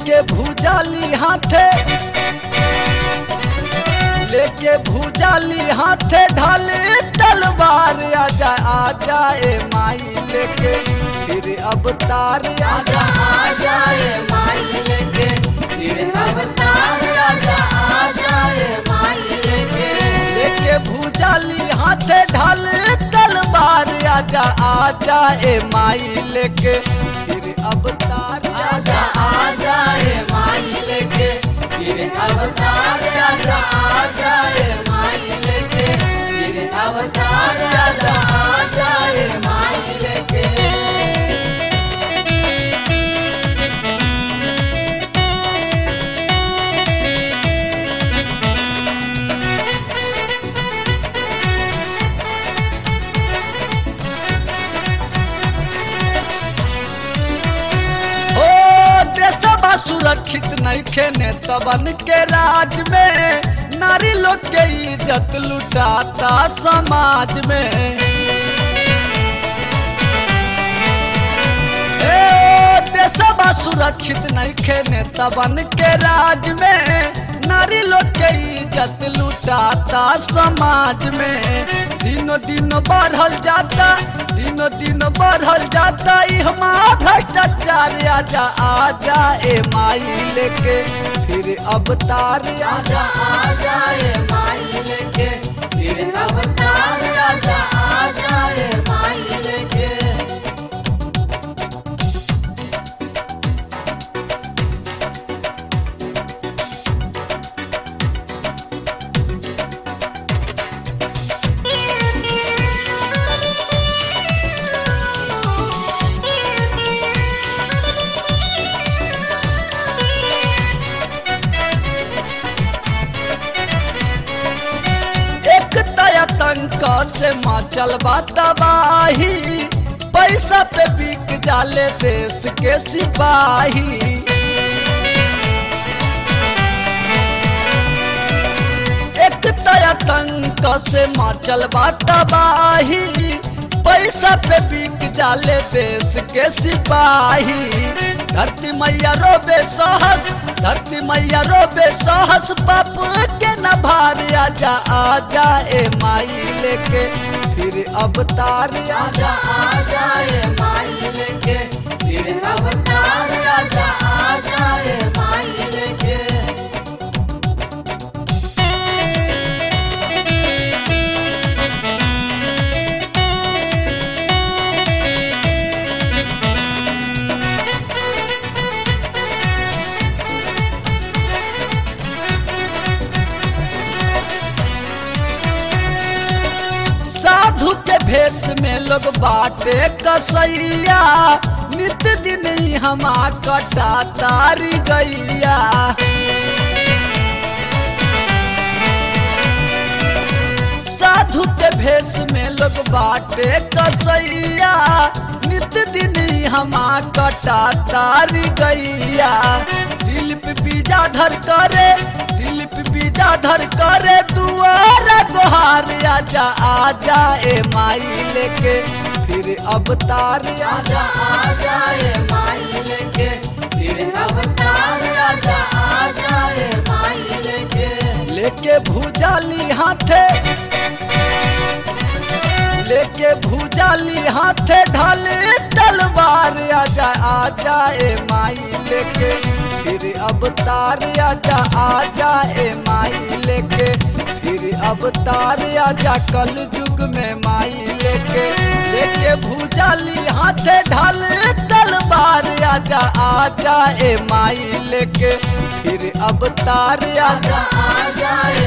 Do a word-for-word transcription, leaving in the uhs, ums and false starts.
लेके भूजाली हाथे लेके भूजाली हाथे ढाले तलवार आजा आजा ए माई लेके फिर अवतार आजा आजा ए माई लेके फिर अवतार आजा आजा ए माई लेके लेके भूजाली हाथे ढाले तलवार आजा आजा ए माई लेके फिर अवतार आजा आजा ए माई लेके फिर अवतार आजा आजा ए माई लेके फिर अवतार आजा आजा ए माई लेके सुरक्षित नहीं खेने तबन के राज में नारी लोग के इज्जत लुटाता समाज में ए देशवा सुरक्षित नहीं खेने तबन के राज में नारी लोग के इज्जत लुटाता समाज में दिनों दिन बढ़ल जाता दिनों दिन बढ़ल जाता हमारा भ्रष्टाचार आजा आजा ए माई लेके फिर अवतार आजा आजा ए माई लेके फिर अवतार आजा आजा ए माई लेके आतंक से मचल बा तबाही पैसा पे बिक जाले देश के सिपाही एक आतंक से मचल बा तबाही पैसा पे बिक जाले देश के सिपाही धरती मैया रोबे सहस धरती मैया रोबे सहस पाप के न भार आजा आजा ए माई लेके फिर अवतार आजा आजा ए माई लेके फिर अवतार आजा आजा ए माई लेके साधु के भेष में लोग बाटे कसैया नित्य दिन हमा कटा तारी गैया साधु के भेष में लोग बाटे कसैया नित्य दिन हमा कटा तारी गैया दिलीप बीजाधर करे दिलीप बीजाधर करे दुआरा गोहार आजा आजा ए माई लेके फिर अवतार आजा आजा ए माई लेके फिर अवतार आजा आजा ए माई लेके लेके भूजाली हाथे लेके भूजाली हाथे ढाले तलवार आजा आजा ए माई लेके फिर अवतार आजा आजा ए माई लेके फिर अवतार आजा कल युग में माई लेके लेके भूजाली हाथे ढाले तलवार आजा आजा ए माई लेके फिर अवतार आजा आजा ए